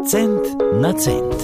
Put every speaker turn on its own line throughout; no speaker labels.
Cent na cent.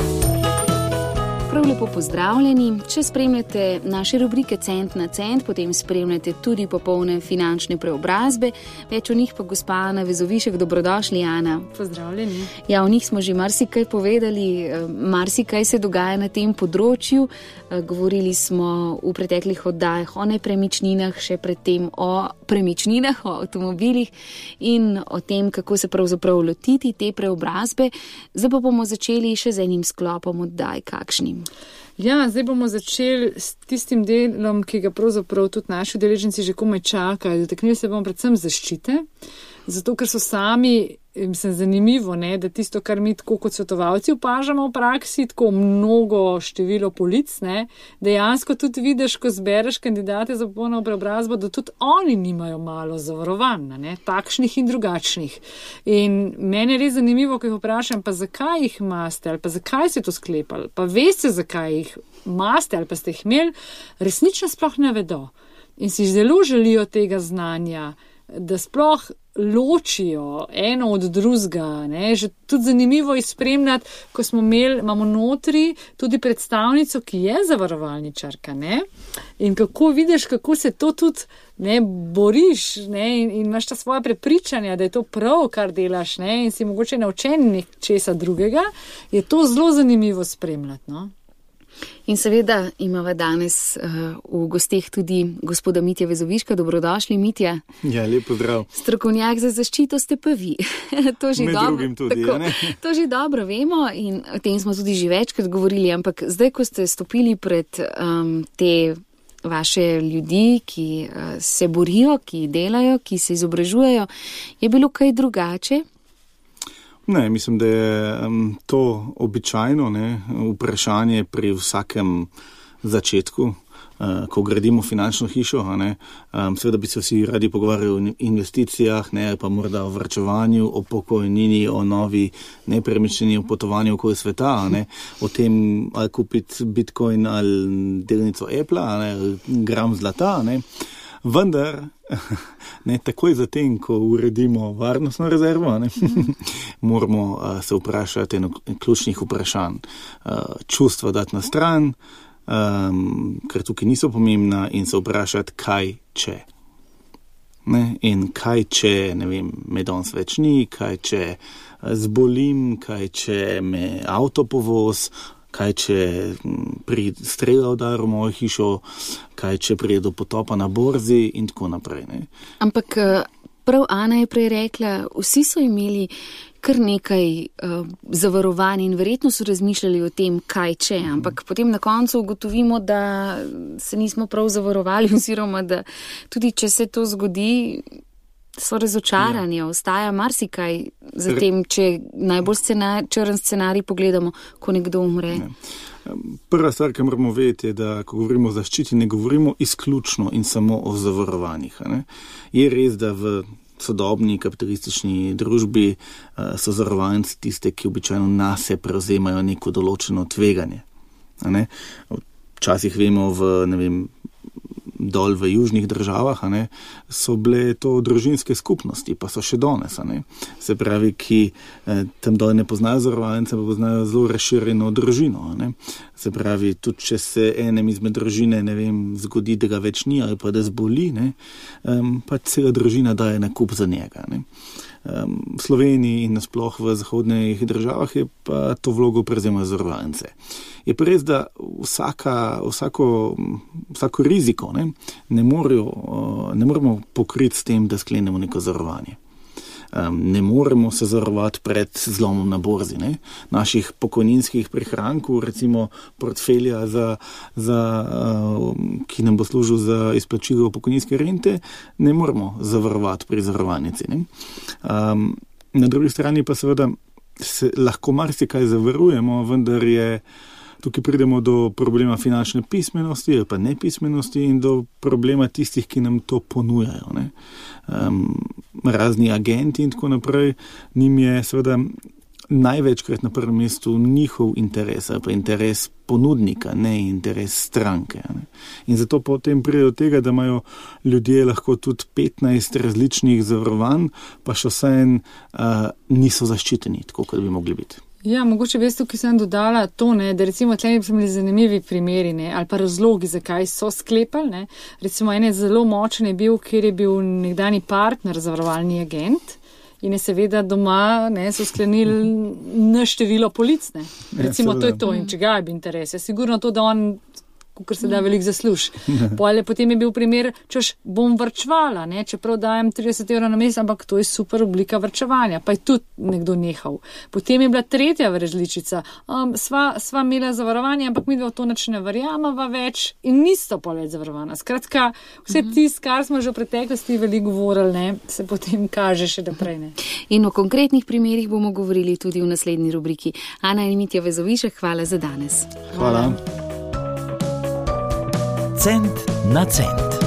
Prav lepo pozdravljeni. Če spremljate naše rubrike Cent na cent, potem spremljate tudi popolne finančne preobrazbe. Več o njih pa gospa Ana Vezovišek. Dobrodošli, Ana.
Pozdravljeni.
Ja, o njih smo že marsikaj povedali, marsikaj se dogaja na tem področju. Govorili smo v preteklih oddajah o nepremičninah, še predtem o premičninah, o avtomobilih in o tem, kako se pravzaprav lotiti te preobrazbe. Zdaj pa bomo začeli še z enim sklopom oddaj. Kakšnim?
Ja, zdaj bomo začeli s tistim delom, ki ga pravzaprav tudi naši udeleženci že komaj čakajo. Dotaknili se bomo predvsem zaščite, zato ker so sami, zanimivo, ne, da tisto, kar mi tako kot svetovalci opažamo v praksi, tako mnogo število polic, ne, dejansko tudi vidiš, ko zbereš kandidate za popolno preobrazbo, da tudi oni nimajo malo zavarovanj, ne, takšnih in drugačnih. In meni je res zanimivo, ko jih vprašam, pa zakaj jih imate, ali pa zakaj ste to sklepali, pa veste, zakaj jih imate, ali pa ste jih imeli, resnično sploh ne vedo. In si zelo želijo tega znanja, da sploh ločijo eno od drugega, ne, že tudi zanimivo je spremljati, ko imamo notri tudi predstavnico, ki je zavarovalničarka, ne, in kako vidiš, kako se to tudi, ne, boriš, ne, in imaš ta svoja prepričanja, da je to prav, kar delaš, ne, in si mogoče naučen nečesa drugega, je to zelo zanimivo spremljati, no.
In seveda imamo danes v gosteh tudi gospoda Mitja Vezoviška. Dobrodošli, Mitja.
Ja, lep pozdrav.
Strokovnjak za zaščito ste pa vi. To že
med
dobro,
drugim tudi,
tako,
ja, ne?
To že dobro vemo in o tem smo tudi že večkrat govorili, ampak zdaj, ko ste stopili pred te vaše ljudi, ki se borijo, ki delajo, ki se izobražujejo, je bilo kaj drugače?
Ne, mislim, da je to običajno, ne, vprašanje pri vsakem začetku, ko gradimo finančno hišo, ne, seveda bi se vsi radi pogovarjali o investicijah, ne, pa morda o varčevanju, o pokojnini, o novi nepremičnini, o potovanju okoli sveta, ne, o tem, ali kupiti Bitcoin ali delnico Apple, ne, gram zlata, ne. Vendar, ne, takoj zatem, ko uredimo varnostno rezervo, ne, moramo se vprašati eno ključnih vprašanj. Čustva dati na stran, ker tukaj niso pomembna, in se vprašati, kaj če. Ne, in kaj če, ne vem, me danes več ni, kaj če zbolim, kaj če me avto povoz, kaj če pride strela udar v mojo hišo, kaj če pride do potopa na borzi in tako naprej. Ne.
Ampak prav Ana je prej rekla, vsi so imeli kar nekaj zavarovanj in verjetno so razmišljali o tem, kaj če, ampak potem na koncu ugotovimo, da se nismo prav zavarovali oziroma da tudi če se to zgodi, so razočarani, ja. Ostaja marsikaj za tem, če najbolj črn scenarij pogledamo, ko nekdo umre.
Ja. Prva stvar, ki moramo vedeti, je, da ko govorimo o zaščiti, ne govorimo izključno in samo o zavarovanjih. Ne? Je res, da v sodobni kapitalistični družbi so zavarovanci tiste, ki običajno nase prevzemajo neko določeno tveganje. Ne? Včasih vemo dol v južnih državah, ne, so bile to družinske skupnosti, pa so še danes. Se pravi, ki tam dol ne poznajo zavarovalnice, pa poznajo zelo razširjeno družino. Ne. Se pravi, tudi če se enem izmed družine, ne vem, zgodi, da ga več ni ali pa da zboli, ne, pa cela družina daje nakup za njega. Ne. V Sloveniji in nasploh v zahodnih državah je pa to vlogo prevzemajo zavarovalnice. Je pa res, da vsako riziko ne moremo pokriti s tem, da sklenemo neko zavarovanje. Ne moremo se zavarovati pred zlomom na borzi. Ne? Naših pokojninskih prihrankov, recimo portfelja, ki nam bo služil za izplačilo pokojninske rente, ne moremo zavarovati pri zavarovalnici. Na drugi strani pa seveda lahko marsikaj zavarujemo, vendar tukaj pridemo do problema finančne pismenosti ali pa nepismenosti in do problema tistih, ki nam to ponujajo. Ne? Razni agenti in tako naprej, njim je seveda največkrat na prvem mestu njihov interes ali pa interes ponudnika, ne interes stranke. Ne? In zato potem pride do tega, da imajo ljudje lahko tudi 15 različnih zavarovanj, pa še vseeno niso zaščiteni, tako kot bi mogli biti.
Ja, mogoče veste, ki sem dodala to, ne, da recimo tle bi imeli zanimivi primeri, ne, ali pa razlogi, zakaj so sklepali. Ne. Recimo en je zelo močen je bil, kjer je bil nekdani partner, zavarovalni agent in je seveda doma so sklenili na število polic. Ne. Recimo to je to in če ga bi interes. Je sigurno to, da on kar se da veliko zasluž. Potem je bil primer, češ bom varčevala, čeprav dajem 30 € na mesec, ampak to je super oblika varčevanja, pa je tudi nekdo nehal. Potem je bila tretja različica, sva imela zavarovanje, ampak mi v to nič ne verjameva več in nista pa več zavarovana. Skratka, vse tisto, kar smo že v preteklosti veliko govorili, se potem kaže še naprej. Ne.
In o konkretnih primerih bomo govorili tudi v naslednji rubriki. Ana in Mitja Vezovišek, hvala za danes.
Hvala.
Cent na cent.